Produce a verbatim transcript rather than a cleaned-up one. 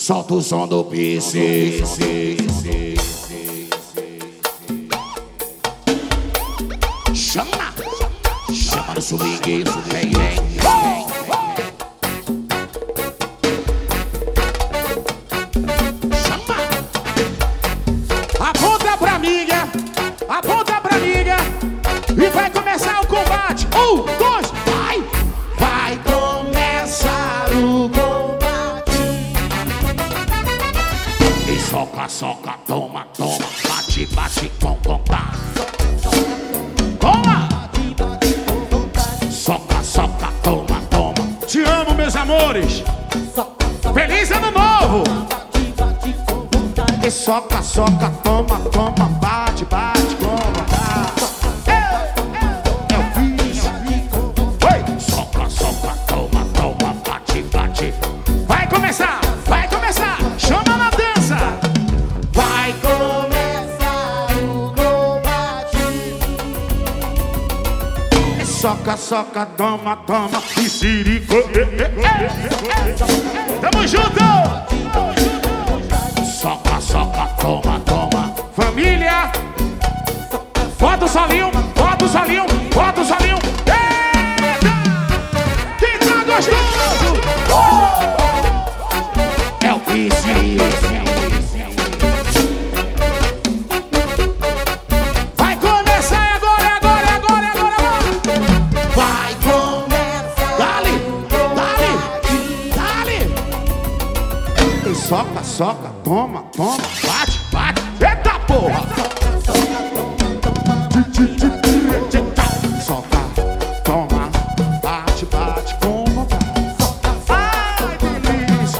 Solta o som do P C. Chama, chama no swing, vem, vem. Chama. Aponta pra amiga, aponta pra amiga e vai começar o combate. Um, dois, vai, vai começar o combate. E soca, soca, toma, toma, bate, bate, com vontade. Toma! Soca, soca, toma, toma. Te amo, meus amores. Feliz ano novo. E soca, soca, toma, toma, bate, bate, com vontade. É o vício. Oi! Soca, soca, toma, toma, bate, bate. Vai começar, vai começar. Chama na dança. Vai começar o combate. E soca, soca, toma, toma. E sirico. Tamo junto. Soca, soca, toma, toma. Família, bota o solinho, bota o solinho, bota o solinho. Eita! Quem tá gostoso? Uh! É o Pisse. Vai começar agora, agora, agora, agora, agora. Vai começar. Dale, dale, dale. E soca, soca, toma, toma, bate, bate. Eita porra! Soca, toma, bate, bate, com vontade. Ai, delícia!